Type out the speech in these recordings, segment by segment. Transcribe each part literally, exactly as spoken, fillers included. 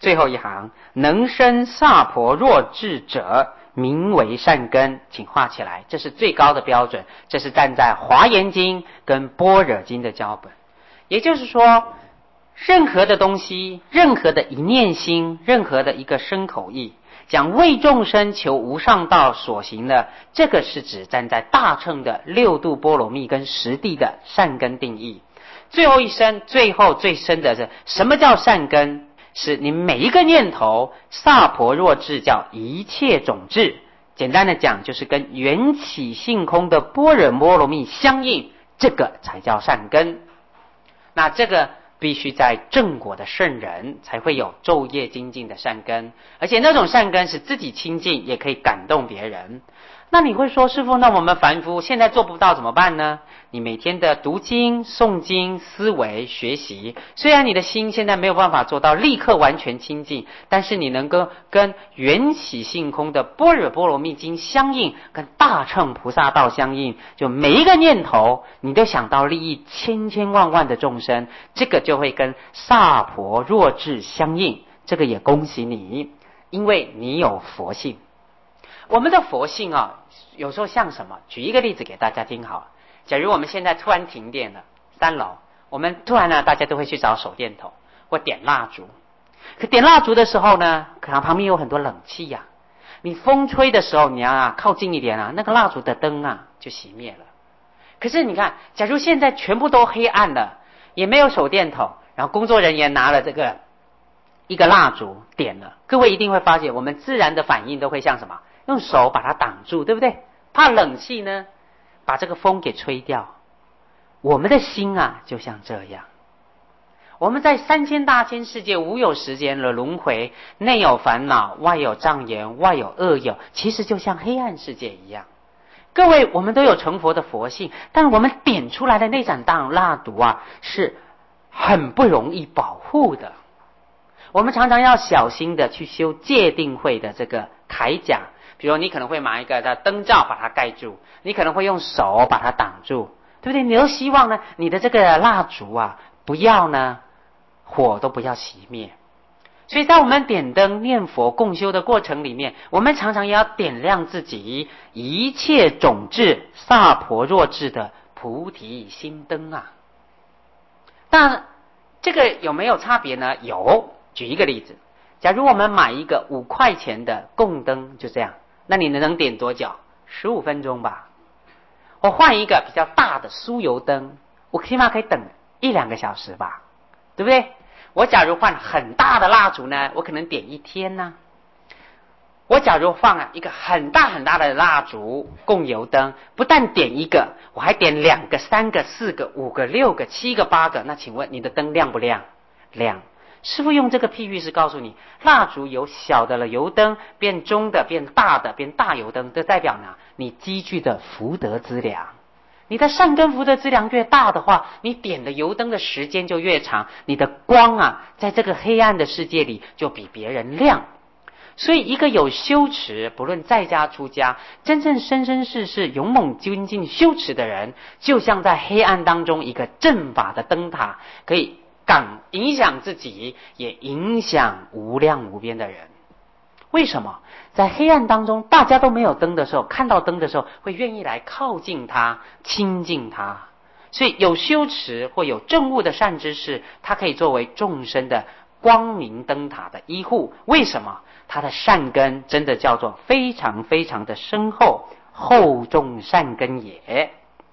最后一行，能生萨婆若智者，名为善根，请画起来，这是最高的标准，这是站在华严经跟般若经的教本。也就是说，任何的东西，任何的一念心，任何的一个身口意，讲为众生求无上道所行的，这个是指站在大乘的六度波罗蜜跟十地的善根定义。最后一生，最后最深的是什么叫善根？是你每一个念头，萨婆若智，叫一切种智。简单的讲，就是跟缘起性空的般若波罗蜜相应，这个才叫善根。那这个必须在正果的圣人才会有昼夜精进的善根，而且那种善根是自己亲近，也可以感动别人。那你会说，师父，那我们凡夫现在做不到怎么办呢？你每天的读经、诵经、思维、学习，虽然你的心现在没有办法做到立刻完全清净，但是你能够跟缘起性空的般若波罗蜜经相应，跟大乘菩萨道相应，就每一个念头你都想到利益千千万万的众生，这个就会跟萨婆若智相应。这个也恭喜你，因为你有佛性。我们的佛性啊，有时候像什么？举一个例子给大家听好了。假如我们现在突然停电了，三楼，我们突然呢，大家都会去找手电筒或点蜡烛。可点蜡烛的时候呢，可能旁边有很多冷气呀、啊，你风吹的时候，你要啊靠近一点啊，那个蜡烛的灯啊就熄灭了。可是你看，假如现在全部都黑暗了，也没有手电筒，然后工作人员拿了这个一个蜡烛点了，各位一定会发现，我们自然的反应都会像什么？用手把它挡住，对不对？怕冷气呢，把这个风给吹掉。我们的心啊，就像这样。我们在三千大千世界无有时间的轮回，内有烦恼，外有障眼，外有恶友，其实就像黑暗世界一样。各位，我们都有成佛的佛性，但我们点出来的那盏大蜡烛啊，是很不容易保护的。我们常常要小心的去修戒定慧的这个铠甲。比如你可能会拿一个的灯罩把它盖住，你可能会用手把它挡住，对不对？你都希望呢，你的这个蜡烛啊，不要呢，火都不要熄灭。所以在我们点灯念佛共修的过程里面，我们常常也要点亮自己一切种智萨婆若智的菩提心灯啊。但这个有没有差别呢？有。举一个例子，假如我们买一个五块钱的供灯，就这样，那你能点多久？十五分钟吧。我换一个比较大的酥油灯，我起码可以等一两个小时吧，对不对？我假如换很大的蜡烛呢，我可能点一天呢、啊。我假如放了一个很大很大的蜡烛供油灯，不但点一个，我还点两个、三个、四个、五个、六个、七个、八个，那请问你的灯亮不亮？亮。师父用这个譬喻是告诉你，蜡烛由小的了油灯变中的变大的变大油灯，这代表呢你积聚的福德资粮。你的善根福德资粮越大的话，你点的油灯的时间就越长，你的光啊在这个黑暗的世界里就比别人亮。所以一个有修持，不论在家出家，真正生生世世勇猛精进修持的人，就像在黑暗当中一个正法的灯塔，可以感影响自己，也影响无量无边的人。为什么在黑暗当中大家都没有灯的时候，看到灯的时候会愿意来靠近它亲近它？所以有修持或有证悟的善知识，它可以作为众生的光明灯塔的依护。为什么？它的善根真的叫做非常非常的深厚，厚重善根也。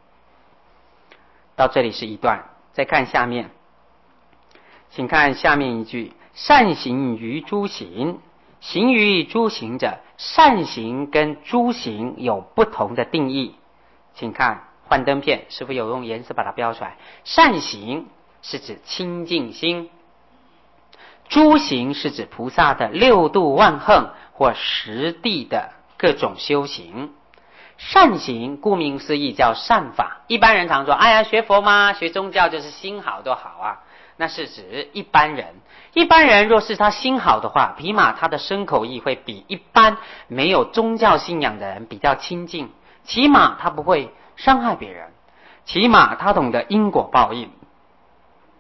到这里是一段，再看下面，请看下面一句：善行于诸行，行于诸行者，善行跟诸行有不同的定义。请看幻灯片，师父有用颜色把它标出来。善行是指清净心，诸行是指菩萨的六度万行或实地的各种修行。善行顾名思义叫善法，一般人常说，哎呀，学佛嘛，学宗教就是心好都好啊，那是指一般人。一般人若是他心好的话，起码他的身口意会比一般没有宗教信仰的人比较亲近，起码他不会伤害别人，起码他懂得因果报应。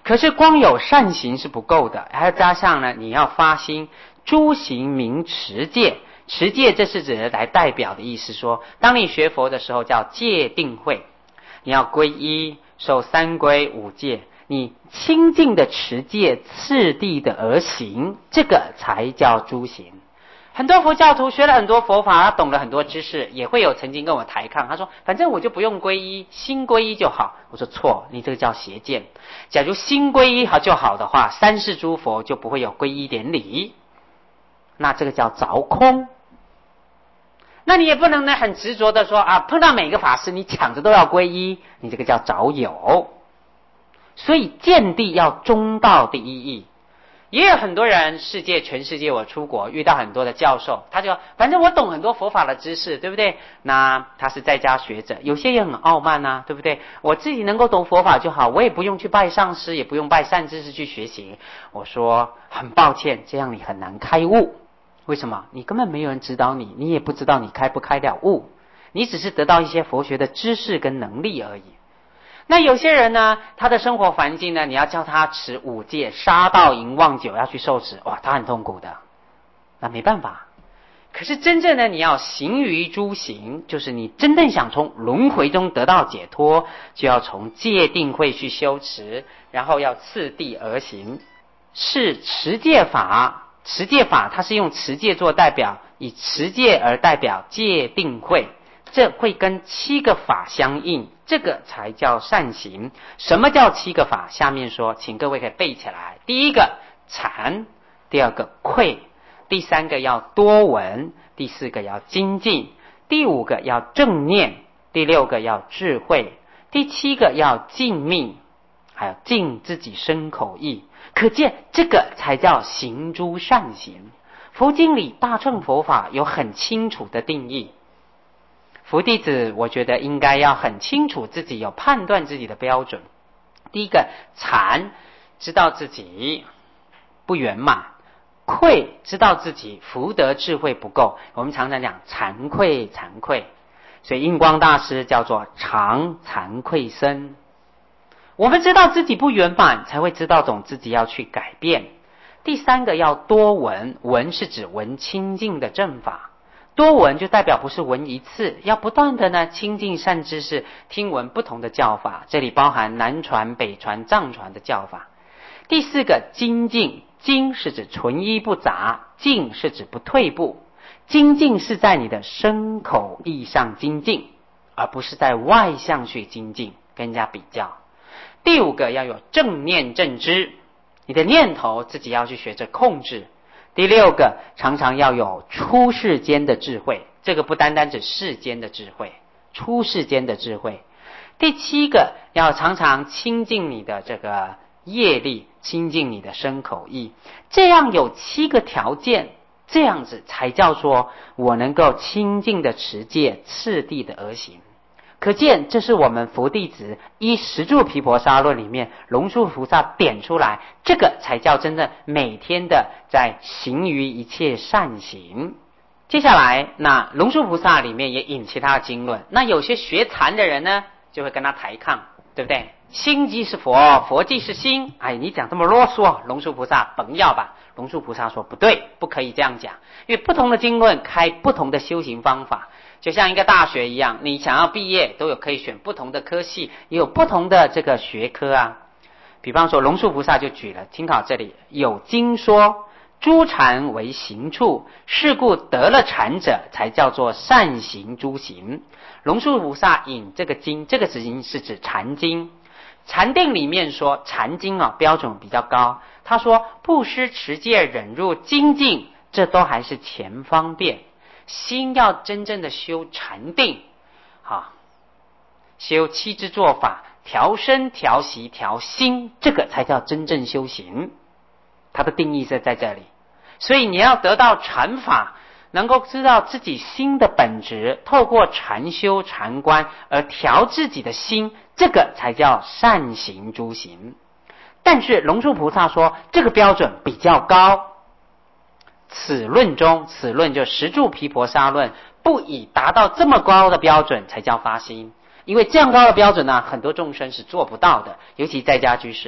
可是光有善行是不够的，还要加上呢，你要发心诸行名持戒。持戒这是指来代表的意思说，当你学佛的时候叫戒定慧，你要皈依受三皈五戒，你清净的持戒，次第的而行，这个才叫诸行。很多佛教徒学了很多佛法，他懂了很多知识，也会有曾经跟我抬杠，他说反正我就不用皈依，心皈依就好。我说错，你这个叫邪见。假如心皈依好就好的话，三世诸佛就不会有皈依典礼，那这个叫着空。那你也不能呢很执着的说啊，碰到每个法师你抢着都要皈依，你这个叫着有。所以见地要中道第一义。也有很多人，世界全世界我出国遇到很多的教授，他就反正我懂很多佛法的知识，对不对？那他是在家学者，有些也很傲慢啊，对不对？我自己能够懂佛法就好，我也不用去拜上师，也不用拜善知识去学习。我说很抱歉，这样你很难开悟。为什么？你根本没有人指导你，你也不知道你开不开了悟，你只是得到一些佛学的知识跟能力而已。那有些人呢，他的生活环境呢，你要叫他持五戒，杀盗淫妄酒要去受持，哇，他很痛苦的，那没办法。可是真正的你要行于诸行，就是你真正想从轮回中得到解脱，就要从戒定慧去修持，然后要次第而行。是持戒法，持戒法它是用持戒做代表，以持戒而代表戒定慧，这会跟七个法相应，这个才叫善行。什么叫七个法？下面说，请各位可以背起来。第一个禅，第二个慧，第三个要多闻，第四个要精进，第五个要正念，第六个要智慧，第七个要净命，还有净自己身口意。可见这个才叫行诸善行。佛经里大乘佛法有很清楚的定义，佛弟子我觉得应该要很清楚自己有判断自己的标准。第一个禅，知道自己不圆满；愧，知道自己福德智慧不够。我们常常讲惭愧惭愧，所以印光大师叫做常惭愧身。我们知道自己不圆满，才会知道懂自己要去改变。第三个要多闻，闻是指闻清净的正法，多闻就代表不是闻一次，要不断的呢亲近善知识，听闻不同的教法，这里包含南传、北传、藏传的教法。第四个精进，精是指纯一不杂，进是指不退步。精进是在你的身口意上精进，而不是在外向去精进，跟人家比较。第五个要有正念正知，你的念头自己要去学着控制。第六个常常要有出世间的智慧，这个不单单指世间的智慧，出世间的智慧。第七个要常常亲近你的这个业力，亲近你的身口意，这样有七个条件，这样子才叫做我能够清净的持戒，次第的而行。可见这是我们佛弟子依十住毗婆沙论里面龙树菩萨点出来，这个才叫真正每天的在行于一切善行。接下来那龙树菩萨里面也引其他的经论，那有些学禅的人呢就会跟他抬杠，对不对？心即是佛，佛即是心，哎，你讲这么啰嗦，龙树菩萨甭要吧。龙树菩萨说不对，不可以这样讲，因为不同的经论开不同的修行方法，就像一个大学一样，你想要毕业都有可以选不同的科系，也有不同的这个学科啊。比方说龙树菩萨就举了，听好这里，有经说诸禅为行处，是故得了禅者才叫做善行诸行。龙树菩萨引这个经，这个经是指禅经。禅定里面说禅经啊标准比较高，他说布施持戒忍辱精进，这都还是前方便。心要真正的修禅定啊，修七支做法，调身调息调心，这个才叫真正修行。它的定义是在这里。所以你要得到禅法，能够知道自己心的本质，透过禅修禅观而调自己的心，这个才叫善行诸行。但是龙树菩萨说这个标准比较高，此论中，此论就十住毗婆沙论，不以达到这么高的标准才叫发心。因为这样高的标准呢，很多众生是做不到的，尤其在家居士。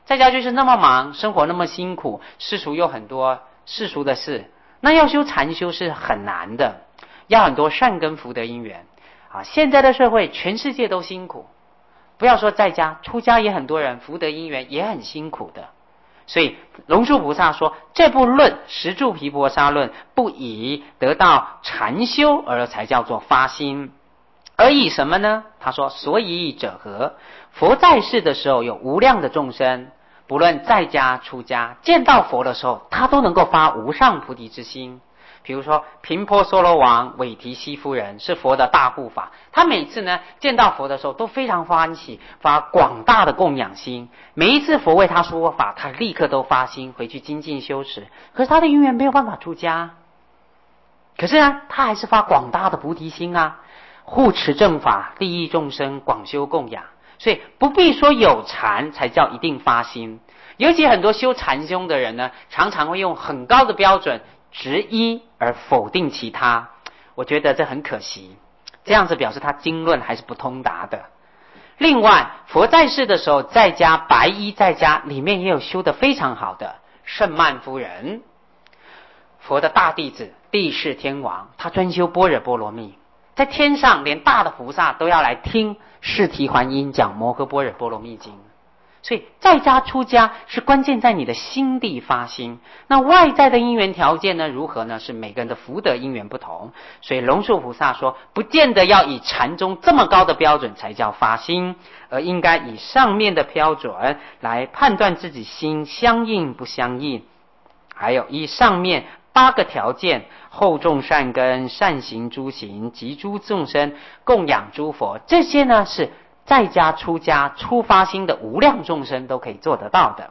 在家居士那么忙，生活那么辛苦，世俗又很多世俗的事，那要修禅修是很难的，要很多善根福德因缘啊。现在的社会，全世界都辛苦，不要说在家，出家也很多人福德因缘也很辛苦的。所以龙树菩萨说，这部论《十住毗婆沙论》不以得到禅修而才叫做发心，而以什么呢？他说，所以者何？佛在世的时候有无量的众生，不论在家出家，见到佛的时候，他都能够发无上菩提之心。比如说频婆娑罗王韦提希夫人是佛的大护法，他每次呢见到佛的时候都非常欢喜，发广大的供养心。每一次佛为他说法，他立刻都发心回去精进修持。可是他的因缘没有办法出家，可是呢他还是发广大的菩提心啊，护持正法，利益众生，广修供养。所以不必说有禅才叫一定发心，尤其很多修禅修的人呢，常常会用很高的标准执一而否定其他，我觉得这很可惜，这样子表示他经论还是不通达的。另外，佛在世的时候，在家白衣在家里面也有修得非常好的圣曼夫人，佛的大弟子帝释天王，他专修般若波罗蜜，在天上连大的菩萨都要来听释提桓因讲摩诃般若波罗蜜经。所以在家出家是关键在你的心地发心，那外在的因缘条件呢如何呢？是每个人的福德因缘不同。所以龙树菩萨说，不见得要以禅宗这么高的标准才叫发心，而应该以上面的标准来判断自己心相应不相应，还有以上面八个条件，厚重善根，善行诸行，及诸众生，供养诸佛，这些呢是在家出家出发心的无量众生都可以做得到的。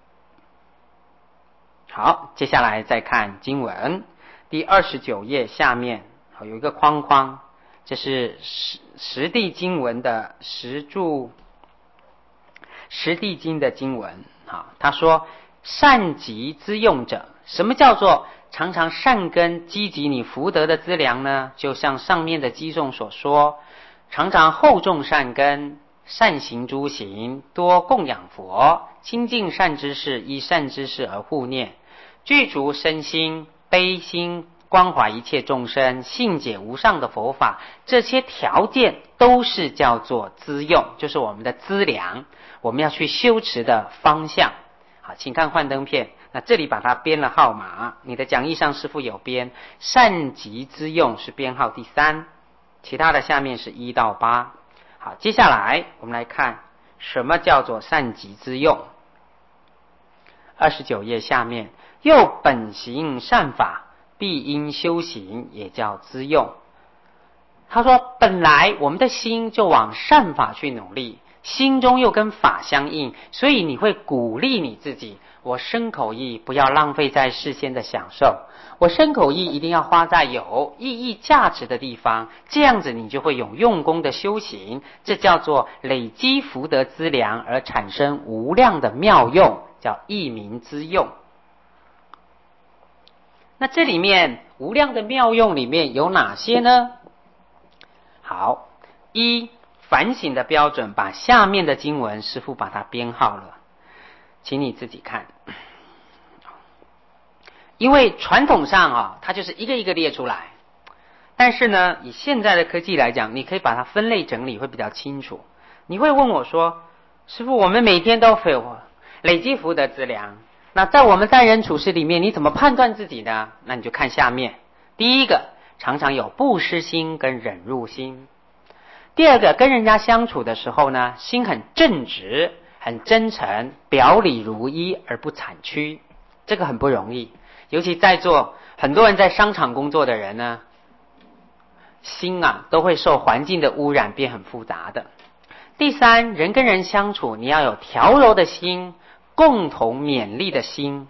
好，接下来再看经文第二十九页下面有一个框框，这是十十地经文的十住十地经的经文。好，他说善集资用者，什么叫做常常善根积集你福德的资粮呢？就像上面的经颂所说，常常厚重善根，善行诸行，多供养佛，亲近善知识，依善知识而护念，具足身心悲心，关怀一切众生，信解无上的佛法，这些条件都是叫做资用，就是我们的资粮，我们要去修持的方向。好，请看幻灯片，那这里把它编了号码，你的讲义上师父有编，善集资用是编号第三，其他的下面是一到八。好，接下来我们来看什么叫做善集资用。二十九页下面，又本行善法，必因修行，也叫资用。他说本来我们的心就往善法去努力，心中又跟法相应，所以你会鼓励你自己，我身口意不要浪费在世间的享受，我身口意一定要花在有意义价值的地方，这样子你就会有用功的修行，这叫做累积福德资粮而产生无量的妙用，叫一名资用。那这里面无量的妙用里面有哪些呢？好，一反省的标准，把下面的经文师父把它编号了，请你自己看。因为传统上啊，它就是一个一个列出来，但是呢，以现在的科技来讲，你可以把它分类整理会比较清楚。你会问我说，师父，我们每天都累积福德资粮，那在我们待人处事里面，你怎么判断自己呢？那你就看下面，第一个，常常有布施心跟忍辱心。第二个，跟人家相处的时候呢，心很正直，很真诚，表里如一而不谄曲，这个很不容易。尤其在座很多人在商场工作的人呢，心啊都会受环境的污染，变很复杂的。第三，人跟人相处，你要有调柔的心，共同勉励的心。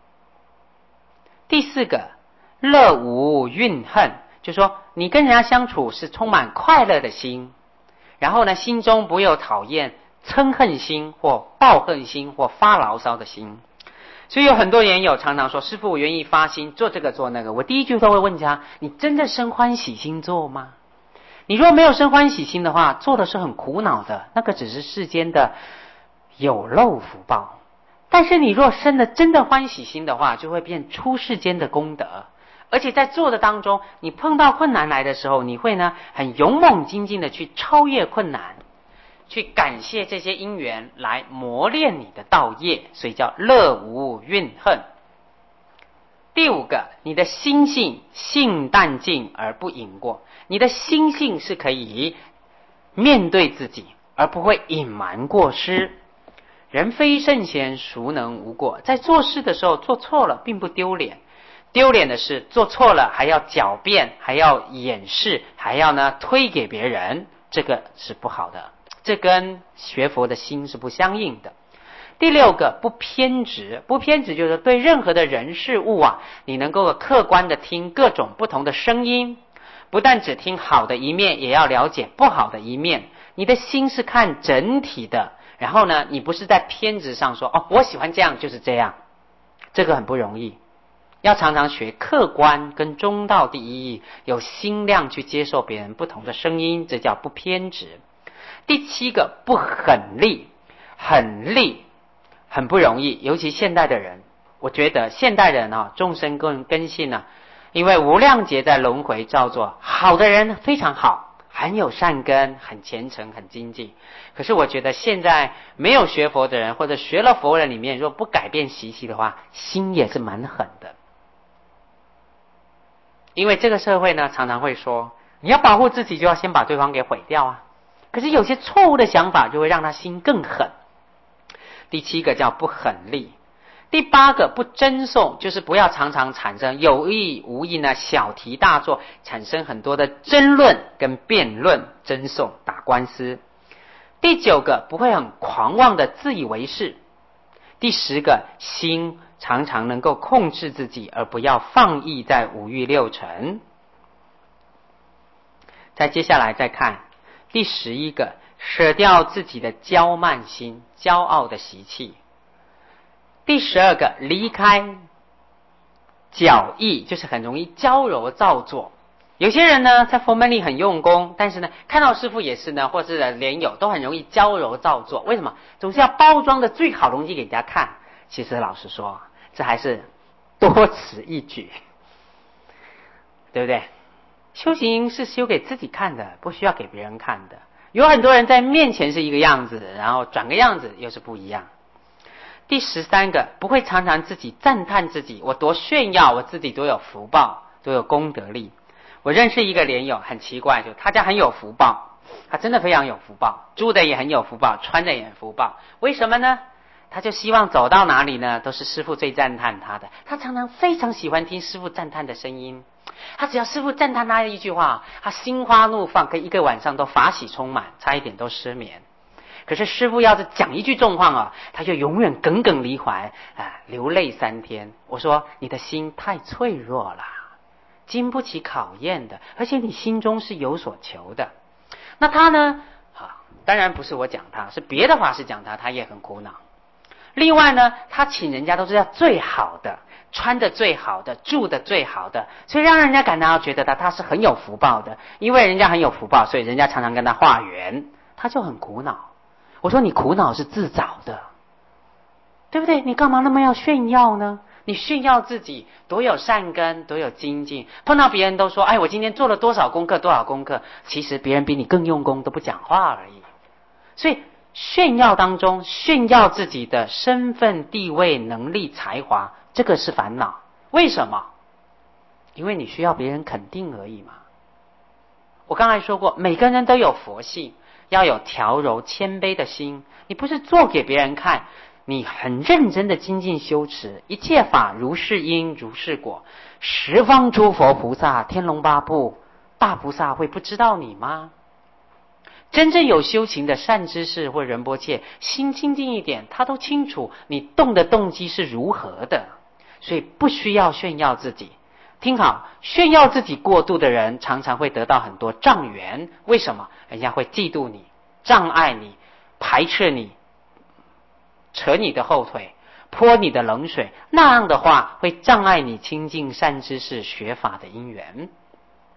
第四个，乐无怨恨，就是说你跟人家相处是充满快乐的心，然后呢，心中不会有讨厌、嗔恨心或报恨心或发牢骚的心。所以有很多人有常常说，师父我愿意发心做这个做那个，我第一句都会问他，你真的生欢喜心做吗？你如果没有生欢喜心的话，做的是很苦恼的，那个只是世间的有漏福报， 但是你若生了真的欢喜心的话，就会变出世间的功德。而且在做的当中，你碰到困难来的时候，你会呢很勇猛精进的去超越困难，去感谢这些因缘来磨练你的道业，所以叫乐无怨恨。第五个，你的心性性淡静而不隐过，你的心性是可以面对自己，而不会隐瞒过失。人非圣贤，孰能无过？在做事的时候做错了并不丢脸，丢脸的是做错了还要狡辩，还要掩饰，还要呢推给别人，这个是不好的，这跟学佛的心是不相应的。第六个，不偏执。不偏执就是对任何的人事物啊，你能够客观的听各种不同的声音，不但只听好的一面，也要了解不好的一面。你的心是看整体的，然后呢，你不是在偏执上说，哦，我喜欢这样就是这样，这个很不容易。要常常学客观跟中道第一义，有心量去接受别人不同的声音，这叫不偏执。第七个，不狠戾。狠戾很不容易，尤其现代的人，我觉得现代人啊，众生根根性啊，因为无量劫在轮回造作，好的人非常好，很有善根，很虔诚，很精进。可是我觉得现在没有学佛的人，或者学了佛人里面，若不改变习气的话，心也是蛮狠的。因为这个社会呢，常常会说，你要保护自己，就要先把对方给毁掉啊。可是有些错误的想法，就会让他心更狠。第七个叫不狠戾。第八个不争讼，就是不要常常产生有意无意呢小题大做，产生很多的争论跟辩论、争讼、打官司。第九个不会很狂妄的自以为是。第十个，心常常能够控制自己，而不要放逸在五欲六尘。再接下来再看第十一个，舍掉自己的骄慢心、骄傲的习气。第十二个，离开骄逸，就是很容易娇柔造作。有些人呢，在佛门里很用功，但是呢，看到师父也是呢，或是莲友都很容易娇柔造作。为什么？总是要包装的最好东西给人家看。其实老实说，这还是多此一举，对不对？修行是修给自己看的，不需要给别人看的。有很多人在面前是一个样子，然后转个样子又是不一样。第十三个，不会常常自己赞叹自己，我多炫耀，我自己多有福报，多有功德力。我认识一个莲友，很奇怪，就他家很有福报，他真的非常有福报，住的也很有福报，穿的也很福报。为什么呢？他就希望走到哪里呢，都是师父最赞叹他的。他常常非常喜欢听师父赞叹的声音。他只要师父赞叹他一句话，他心花怒放，可以一个晚上都法喜充满，差一点都失眠。可是师父要是讲一句重话啊，他就永远耿耿于怀啊，流泪三天。我说你的心太脆弱了，经不起考验的，而且你心中是有所求的。那他呢？啊，当然不是我讲他，是别的法师讲他，他也很苦恼。另外呢，他请人家都是要最好的，穿的最好的，住的最好的，所以让人家感到觉得他他是很有福报的。因为人家很有福报，所以人家常常跟他化缘，他就很苦恼。我说你苦恼是自找的，对不对？你干嘛那么要炫耀呢？你炫耀自己多有善根，多有精进，碰到别人都说，哎，我今天做了多少功课，多少功课，其实别人比你更用功，都不讲话而已。所以炫耀当中，炫耀自己的身份、地位、能力、才华，这个是烦恼。为什么？因为你需要别人肯定而已嘛。我刚才说过，每个人都有佛性，要有调柔谦卑的心。你不是做给别人看，你很认真的精进修持，一切法如是因如是果。十方诸佛菩萨、天龙八部大菩萨会不知道你吗？真正有修行的善知识或仁波切，心清净一点，他都清楚你动的动机是如何的，所以不需要炫耀自己。听好，炫耀自己过度的人，常常会得到很多障缘。为什么？人家会嫉妒你、障碍你、排斥你、扯你的后腿、泼你的冷水，那样的话会障碍你亲近善知识学法的因缘。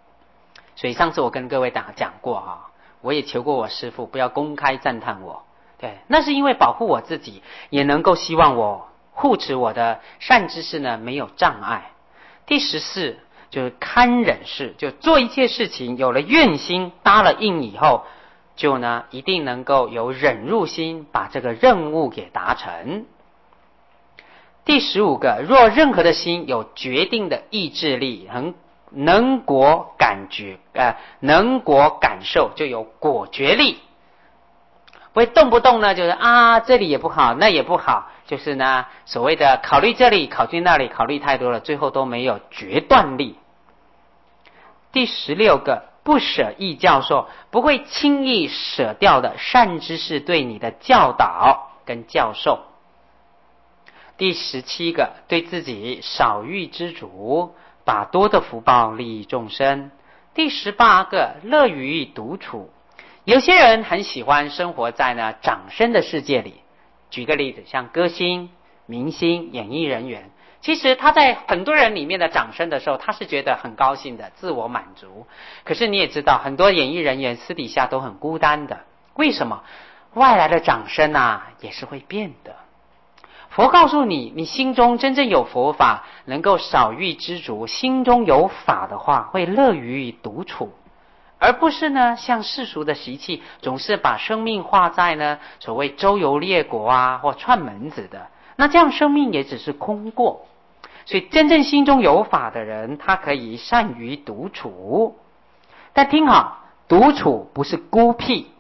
所以上次我跟各位讲讲过哈，我也求过我师父不要公开赞叹我， 对，那是因为保护我自己，也能够希望我护持我的善知识呢没有障碍。第十四就是堪忍事，就做一切事情有了愿心搭了印以后，就呢一定能够有忍辱心把这个任务给达成。第十五个，若任何的心有决定的意志力，能能果感觉呃能果感受，就有果决力，不会动不动呢就是啊这里也不好那也不好，就是呢所谓的考虑这里考虑那里考虑太多了，最后都没有决断力。第十六个，不舍易教授，不会轻易舍掉的善知识对你的教导跟教授。第十七个，对自己少欲知足，把多的福报利益众生。第十八个，乐于独处。有些人很喜欢生活在呢掌声的世界里，举个例子，像歌星、明星、演艺人员，其实他在很多人里面的掌声的时候，他是觉得很高兴的，自我满足。可是你也知道，很多演艺人员私底下都很孤单的。为什么？外来的掌声啊也是会变的。佛告诉你，你心中真正有佛法，能够少欲知足，心中有法的话，会乐于独处，而不是呢像世俗的习气，总是把生命画在呢所谓周游列国啊或串门子的，那这样生命也只是空过。所以真正心中有法的人，他可以善于独处。但听好，独处不是孤僻，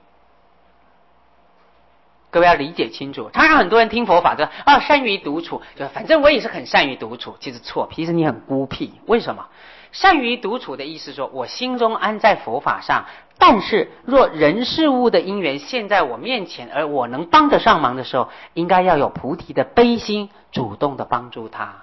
各位要理解清楚。常常很多人听佛法就啊善于独处，就反正我也是很善于独处，其实错，其实你很孤僻。为什么？善于独处的意思说，我心中安在佛法上，但是若人事物的因缘现在我面前，而我能帮得上忙的时候，应该要有菩提的悲心，主动的帮助他。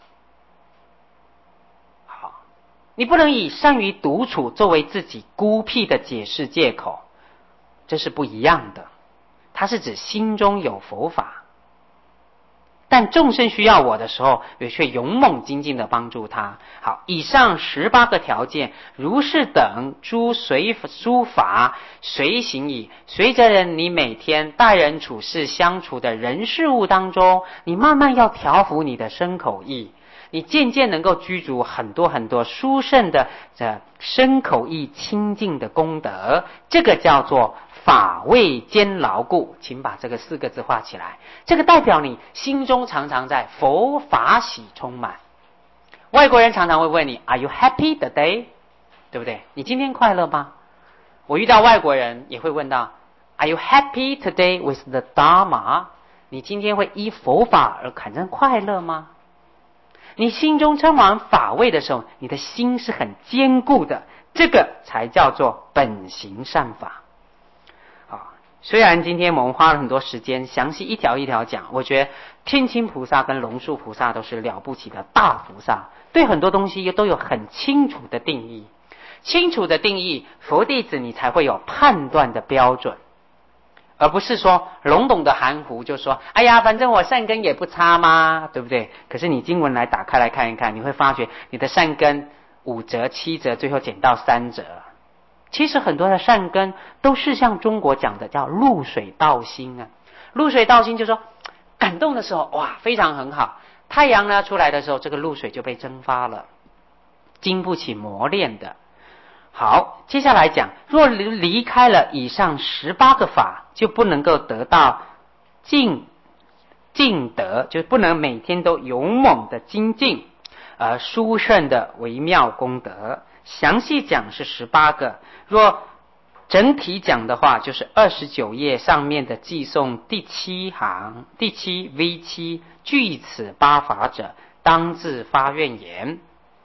好，你不能以善于独处作为自己孤僻的解释借口，这是不一样的。它是指心中有佛法，但众生需要我的时候，我却勇猛精进的帮助他。好，以上十八个条件，如是等诸随诸法随行矣。随着人你每天待人处事相处的人事物当中，你慢慢要调伏你的身口意，你渐渐能够居住很多很多殊胜的这身口意清净的功德，这个叫做法味兼牢固。请把这个四个字画起来，这个代表你心中常常在佛法喜充满。外国人常常会问你 Are you happy today？ 对不对？你今天快乐吗？我遇到外国人也会问到 Are you happy today with the Dharma？ 你今天会依佛法而产生快乐吗？你心中充满法味的时候，你的心是很坚固的，这个才叫做本行善法。啊，虽然今天我们花了很多时间详细一条一条讲，我觉得天亲菩萨跟龙树菩萨都是了不起的大菩萨，对很多东西都有很清楚的定义。清楚的定义，佛弟子你才会有判断的标准，而不是说笼统的含糊，就说哎呀反正我善根也不差嘛，对不对？可是你经文来打开来看一看，你会发觉你的善根五折七折，最后减到三折。其实很多的善根都是像中国讲的叫露水道心啊。露水道心就是说感动的时候哇非常很好，太阳呢出来的时候，这个露水就被蒸发了，经不起磨练的。好，接下来讲，若离开了以上十八个法，就不能够得到尽尽德，就不能每天都勇猛的精进，而殊胜的微妙功德。详细讲是十八个，若整体讲的话，就是二十九页上面的寄诵第七行第七 V 七，据此八法者，当自发愿言。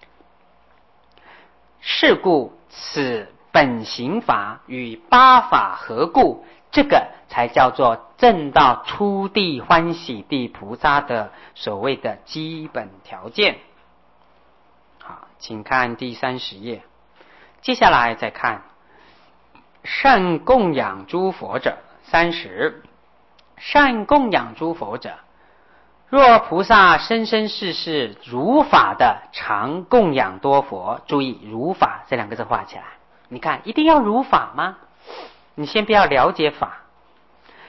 是故此本行法与八法合故，这个才叫做证到初地欢喜地菩萨的所谓的基本条件。好，请看第三十页。接下来再看善供养诸佛者。三十，善供养诸佛者，若菩萨生生世世如法的常供养多佛，注意如法这两个字画起来。你看一定要如法吗？你先不要了解法，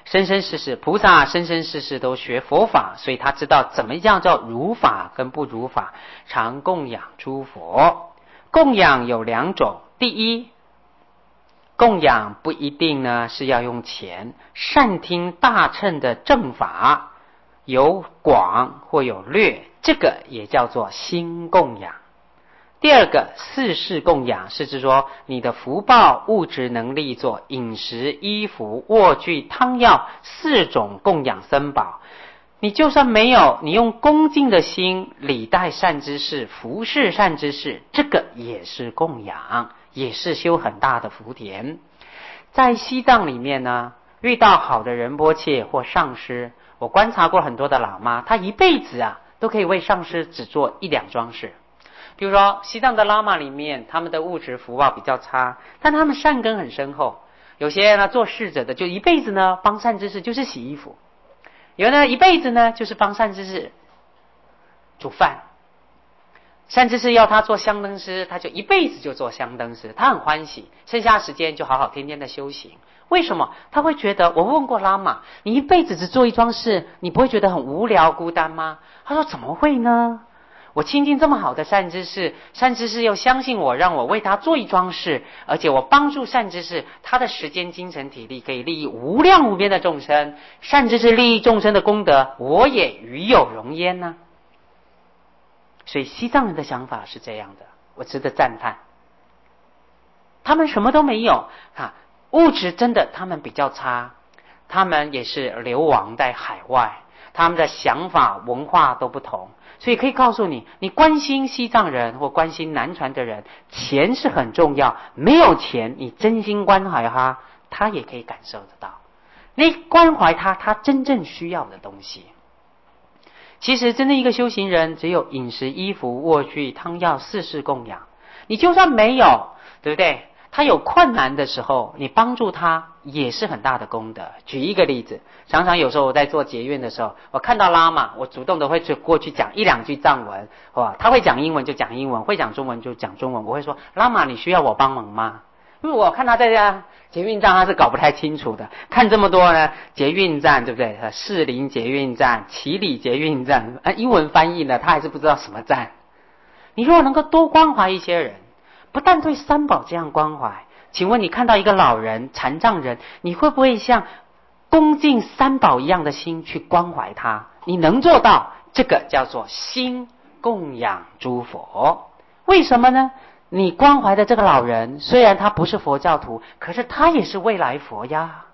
生生世世菩萨生生世世都学佛法，所以他知道怎么样叫如法跟不如法，常供养诸佛。供养有两种，第一，供养不一定呢是要用钱，善听大乘的正法，有广或有略，这个也叫做心供养。第二个四事供养，是指说你的福报物质能力做饮食衣服卧具汤药四种供养僧宝，你就算没有，你用恭敬的心礼待善知识服侍善知识，这个也是供养，也是修很大的福田。在西藏里面呢，遇到好的仁波切或上师，我观察过很多的喇嘛，他一辈子啊都可以为上师只做一两桩事。比如说西藏的喇嘛里面，他们的物质福报比较差，但他们善根很深厚。有些呢做侍者的就一辈子呢帮善知识就是洗衣服，有呢一辈子呢就是帮善知识煮饭，善知识要他做香灯师，他就一辈子就做香灯师，他很欢喜，剩下时间就好好天天的修行。为什么？他会觉得，我问过喇嘛，你一辈子只做一桩事，你不会觉得很无聊孤单吗？他说怎么会呢？我亲近这么好的善知识，善知识又相信我，让我为他做一桩事，而且我帮助善知识，他的时间精神体力可以利益无量无边的众生，善知识利益众生的功德，我也与有荣焉呢。所以西藏人的想法是这样的，我值得赞叹。他们什么都没有啊，物质真的他们比较差，他们也是流亡在海外，他们的想法文化都不同，所以可以告诉你，你关心西藏人或关心南传的人，钱是很重要，没有钱你真心关怀他，他也可以感受得到，你关怀他他真正需要的东西。其实真正一个修行人，只有饮食衣服卧具汤药四事供养，你就算没有，对不对？他有困难的时候，你帮助他也是很大的功德。举一个例子，常常有时候我在做结运的时候，我看到喇嘛，我主动的会去过去讲一两句藏文，哇，他会讲英文就讲英文，会讲中文就讲中文。我会说，喇嘛你需要我帮忙吗？因为我看他在家捷运站他是搞不太清楚的，看这么多呢，捷运站对不对？士林捷运站、七里捷运站，啊，英文翻译呢，他还是不知道什么站。你如果能够多关怀一些人，不但对三宝这样关怀，请问你看到一个老人、残障人，你会不会像恭敬三宝一样的心去关怀他？你能做到，这个叫做心供养诸佛。为什么呢？你关怀的这个老人，虽然他不是佛教徒，可是他也是未来佛呀。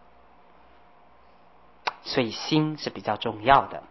所以心是比较重要的。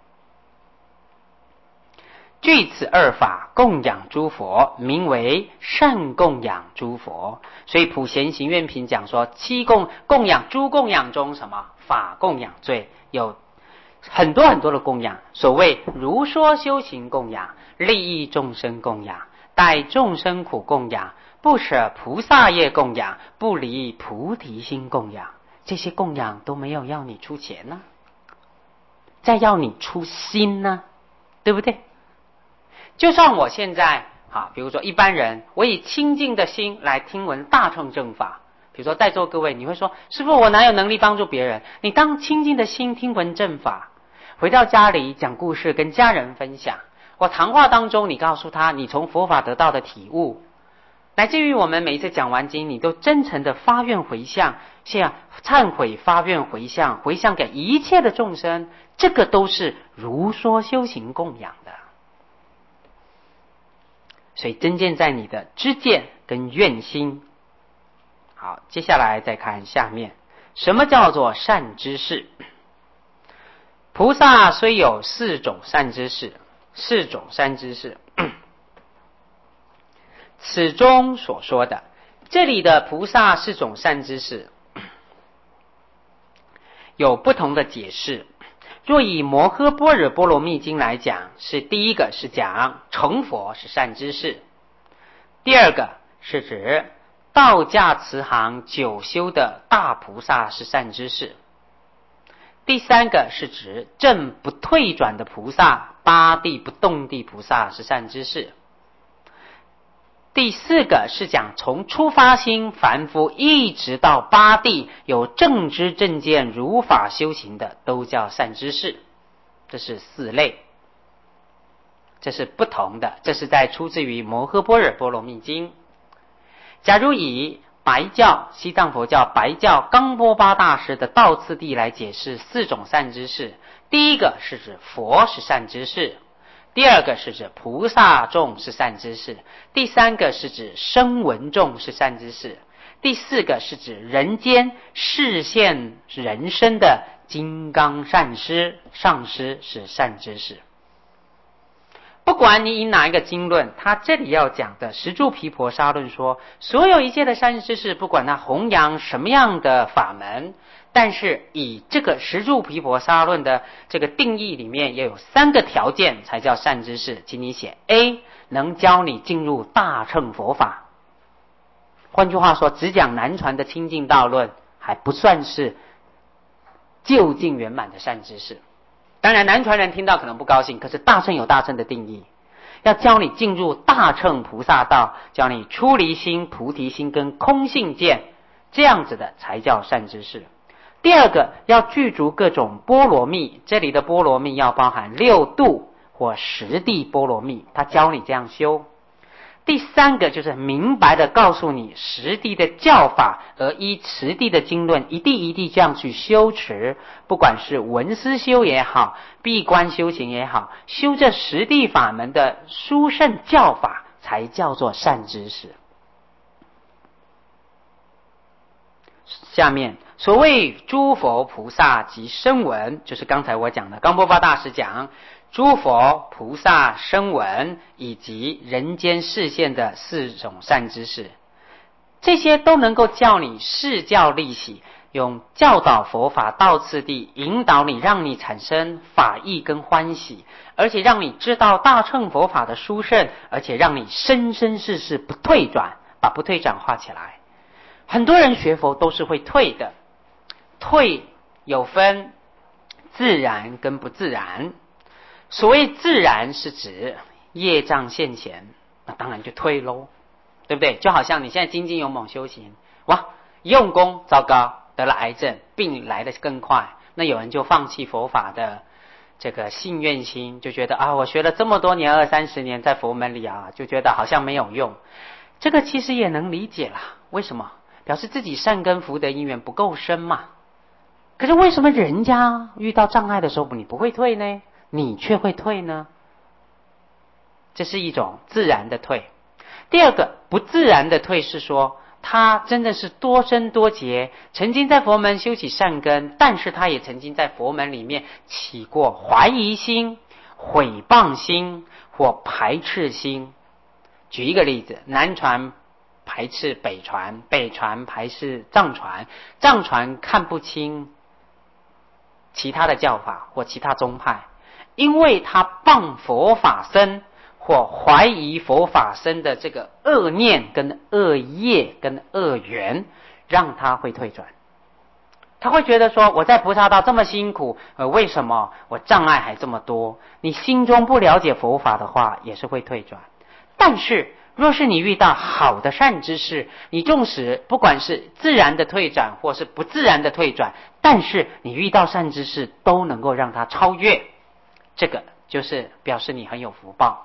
据此二法供养诸佛，名为善供养诸佛。所以普贤行愿品讲说，七供供养诸供养中什么法供养最有很多很多的供养，所谓如说修行供养、利益众生供养、待众生苦供养、不舍菩萨业供养、不离菩提心供养，这些供养都没有要你出钱呢、啊，再要你出心呢、啊，对不对？就算我现在啊，比如说一般人，我以清净的心来听闻大乘正法，比如说在座各位，你会说，师父我哪有能力帮助别人？你当清净的心听闻正法，回到家里讲故事跟家人分享，或谈话当中你告诉他你从佛法得到的体悟，乃至于我们每一次讲完经，你都真诚的发愿回向，像忏悔发愿回向，回向给一切的众生，这个都是如说修行供养的。所以真见在你的知见跟愿心。好，接下来再看下面，什么叫做善知识？菩萨虽有四种善知识，四种善知识，此中所说的这里的菩萨四种善知识有不同的解释。若以摩诃般若波罗蜜经来讲，是第一个是讲成佛是善知识，第二个是指道驾慈航久修的大菩萨是善知识，第三个是指正不退转的菩萨，八地不动地菩萨是善知识， 第四个是讲从出发心凡夫一直到八地有正知正见如法修行的，都叫善知识。这是四类，这是不同的，这是在出自于摩诃般若波罗蜜经。假如以白教西藏佛教白教冈波巴大师的道次第来解释四种善知识，第一个是指佛是善知识，第二个是指菩萨众是善知识，第三个是指声闻众是善知识，第四个是指人间示现人身的金刚善师上师是善知识。不管你以哪一个经论，他这里要讲的十住毗婆沙论说，所有一切的善知识，不管他弘扬什么样的法门，但是以这个十住毗婆沙论的这个定义里面，也有三个条件才叫善知识，请你写 A， 能教你进入大乘佛法。换句话说，只讲南传的清净道论，还不算是究竟圆满的善知识。当然南传人听到可能不高兴，可是大乘有大乘的定义，要教你进入大乘菩萨道，教你出离心、菩提心跟空性见，这样子的才叫善知识。第二个，要具足各种波罗蜜，这里的波罗蜜要包含六度或十地波罗蜜，他教你这样修。第三个就是明白的告诉你实地的教法，而依实地的经论一地一地这样去修持，不管是文思修也好，闭关修行也好，修这实地法门的殊胜教法才叫做善知识。下面所谓诸佛菩萨及声闻，就是刚才我讲的冈波巴大师讲诸佛菩萨声闻以及人间示现的四种善知识，这些都能够叫你示教利喜，用教导佛法道次第引导你，让你产生法意跟欢喜，而且让你知道大乘佛法的殊胜，而且让你生生世世不退转，把不退转画起来。很多人学佛都是会退的，退有分自然跟不自然。所谓自然是指业障现前，那当然就退咯，对不对？就好像你现在精进勇猛修行，哇，用功糟糕，得了癌症，病来得更快，那有人就放弃佛法的这个信愿心，就觉得啊，我学了这么多年二三十年在佛门里啊，就觉得好像没有用。这个其实也能理解啦，为什么？表示自己善根福德因缘不够深嘛。可是为什么人家遇到障碍的时候你不会退呢？你却会退呢？这是一种自然的退。第二个不自然的退是说，他真的是多生多劫，曾经在佛门修起善根，但是他也曾经在佛门里面起过怀疑心、毁谤心或排斥心。举一个例子，南传排斥北传，北传排斥藏传，藏传看不清其他的教法或其他宗派，因为他谤佛法僧或怀疑佛法僧的这个恶念跟恶业跟恶缘，让他会退转。他会觉得说，我在菩萨道这么辛苦，呃，为什么我障碍还这么多？你心中不了解佛法的话，也是会退转。但是若是你遇到好的善知识，你纵使不管是自然的退转或是不自然的退转，但是你遇到善知识都能够让他超越，这个就是表示你很有福报。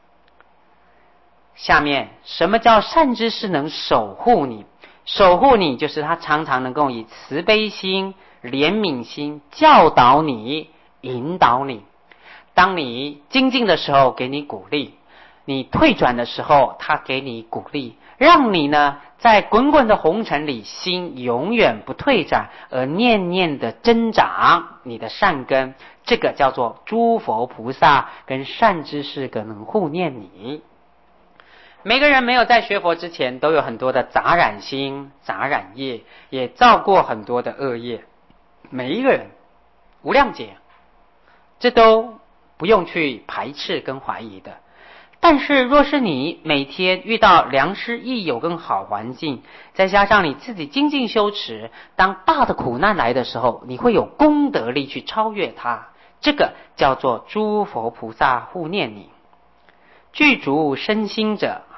下面什么叫善知识能守护你？守护你就是他常常能够以慈悲心、怜悯心教导你、引导你。当你精进的时候给你鼓励，你退转的时候他给你鼓励，让你呢在滚滚的红尘里心永远不退转，而念念的增长你的善根。这个叫做诸佛菩萨跟善知识可能护念你。每个人没有在学佛之前都有很多的杂染心、杂染业，也造过很多的恶业，每一个人无量劫，这都不用去排斥跟怀疑的。但是若是你每天遇到良师益友跟好环境，再加上你自己精进修持，当大的苦难来的时候，你会有功德力去超越它，这个叫做诸佛菩萨护念你。具足身心者，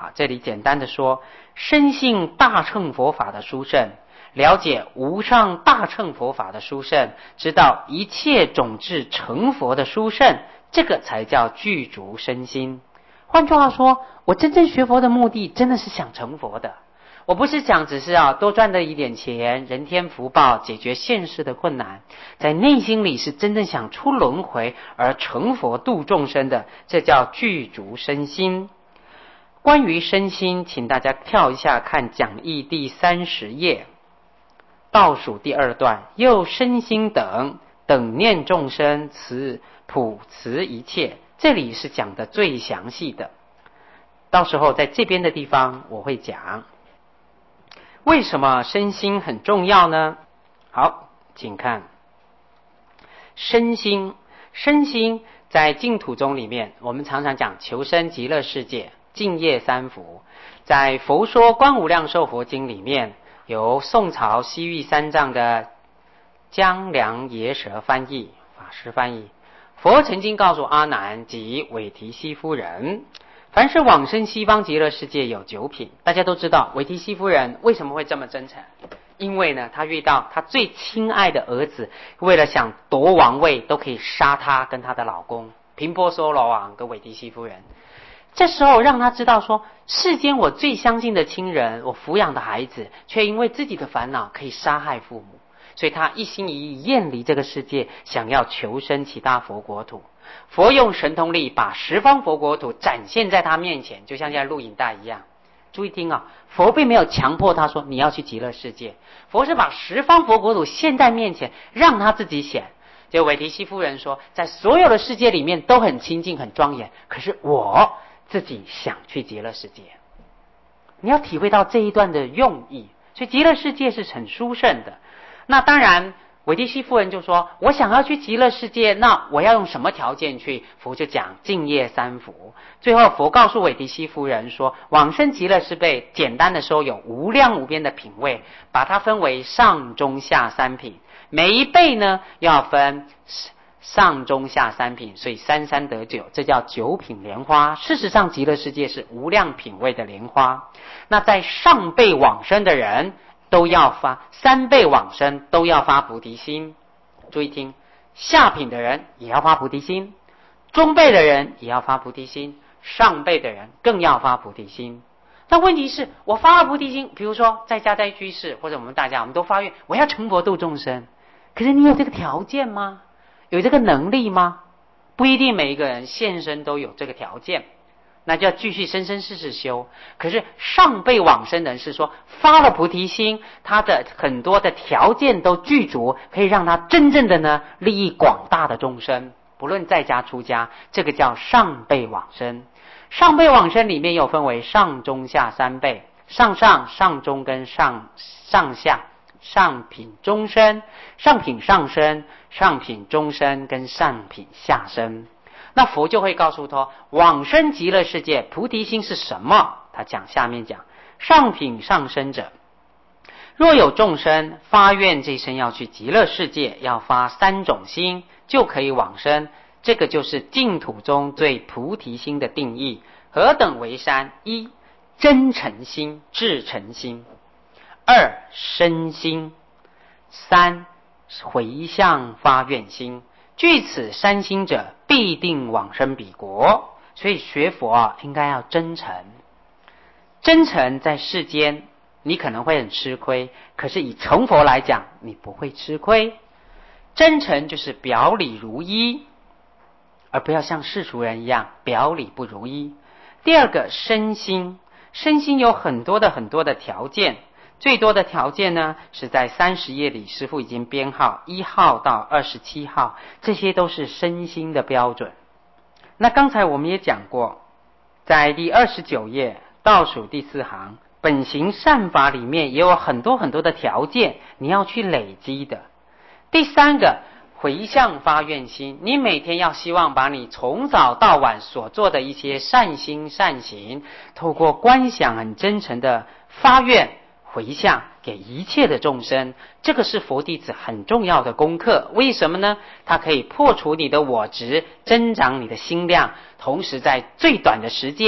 好，这里简单的说，深信大乘佛法的殊胜，了解无上大乘佛法的殊胜，知道一切种智成佛的殊胜，这个才叫具足身心。换句话说，我真正学佛的目的真的是想成佛的，我不是想只是啊多赚的一点钱，人天福报，解决现世的困难，在内心里是真正想出轮回而成佛度众生的，这叫具足身心。关于身心，请大家跳一下看讲义第三十页，倒数第二段，又身心等等念众生慈普慈一切，这里是讲的最详细的，到时候在这边的地方我会讲。为什么身心很重要呢？好，请看身心。身心在净土宗里面，我们常常讲求生极乐世界，净业三福。在佛说观无量寿佛经里面，由宋朝西域三藏的江良耶舍翻译，法师翻译。佛曾经告诉阿难及韦提希夫人，凡是往生西方极乐世界有九品。大家都知道韦提希夫人为什么会这么真诚，因为呢，她遇到她最亲爱的儿子，为了想夺王位都可以杀她跟她的老公频婆娑罗王跟韦提希夫人。这时候让她知道说，世间我最相信的亲人，我抚养的孩子，却因为自己的烦恼可以杀害父母，所以他一心一意厌离这个世界，想要求生其他佛国土。佛用神通力把十方佛国土展现在他面前，就像现在录影带一样。注意听啊，佛并没有强迫他说你要去极乐世界，佛是把十方佛国土现在面前，让他自己显。就韦提希夫人说，在所有的世界里面都很清净很庄严，可是我自己想去极乐世界。你要体会到这一段的用意，所以极乐世界是很殊胜的。那当然韦提希夫人就说，我想要去极乐世界，那我要用什么条件去？佛就讲净业三福。最后佛告诉韦提希夫人说，往生极乐世界简单的说有无量无边的品位，把它分为上中下三品，每一辈呢要分上中下三品，所以三三得九，这叫九品莲花。事实上极乐世界是无量品位的莲花。那在上辈往生的人都要发，三辈往生都要发菩提心。注意听，下品的人也要发菩提心，中辈的人也要发菩提心，上辈的人更要发菩提心。但问题是，我发了菩提心，比如说在家在居士或者我们大家，我们都发愿我要成佛度众生，可是你有这个条件吗？有这个能力吗？不一定每一个人现身都有这个条件，那就要继续生生世世修。可是上辈往生人是说发了菩提心，他的很多的条件都具足，可以让他真正的呢利益广大的众生，不论在家出家，这个叫上辈往生。上辈往生里面又分为上中下三辈，上上上中跟上上下，上品中生，上品上生，上品中生跟上品下生。那佛就会告诉他，往生极乐世界菩提心是什么？他讲下面讲，上品上生者，若有众生发愿这一生要去极乐世界，要发三种心就可以往生。这个就是净土中对菩提心的定义。何等为三？一、真诚心、至诚心；二、身心；三、回向发愿心。具此三心者，必定往生彼国。所以学佛啊，应该要真诚。真诚在世间你可能会很吃亏，可是以成佛来讲，你不会吃亏。真诚就是表里如一，而不要像世俗人一样表里不如一。第二个，身心。身心有很多的很多的条件，最多的条件呢是在三十页里，师父已经编号一号到二十七号，这些都是身心的标准。那刚才我们也讲过，在第二十九页倒数第四行，本行善法里面也有很多很多的条件，你要去累积的。第三个，回向发愿心，你每天要希望把你从早到晚所做的一些善心善行，透过观想很真诚的发愿回向给一切的众生，这个是佛弟子很重要的功课。为什么呢？它可以破除你的我执，增长你的心量，同时在最短的时间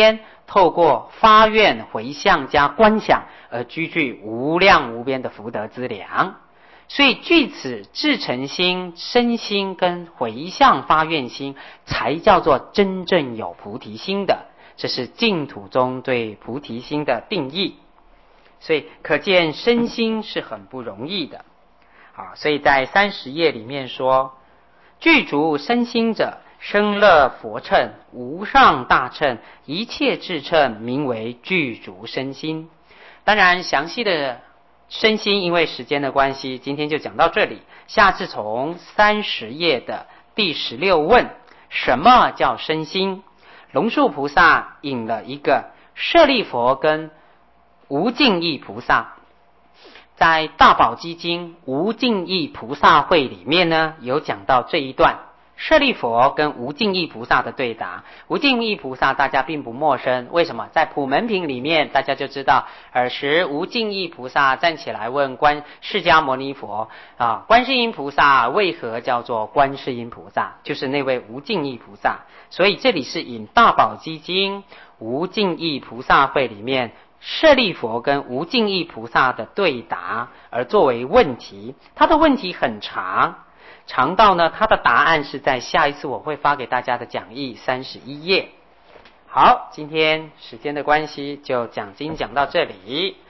透过发愿回向加观想而积聚无量无边的福德资粮。所以据此至诚心、身心跟回向发愿心，才叫做真正有菩提心的。这是净土中对菩提心的定义。所以可见身心是很不容易的。好，所以在三十页里面说，具足身心者，生乐佛乘，无上大乘，一切智乘，名为具足身心。当然详细的身心因为时间的关系，今天就讲到这里。下次从三十页的第十六问，什么叫身心？龙树菩萨引了一个舍利佛跟无尽意菩萨，在大宝积经无尽意菩萨会里面呢，有讲到这一段舍利佛跟无尽意菩萨的对答。无尽意菩萨大家并不陌生，为什么？在普门品里面大家就知道，尔时无尽意菩萨站起来问观释迦牟尼佛啊，观世音菩萨为何叫做观世音菩萨？就是那位无尽意菩萨。所以这里是引大宝积经无尽意菩萨会里面舍利佛跟无尽意菩萨的对答而作为问题。他的问题很长，长到呢，他的答案是在下一次我会发给大家的讲义三十一页。好，今天时间的关系，就讲经讲到这里。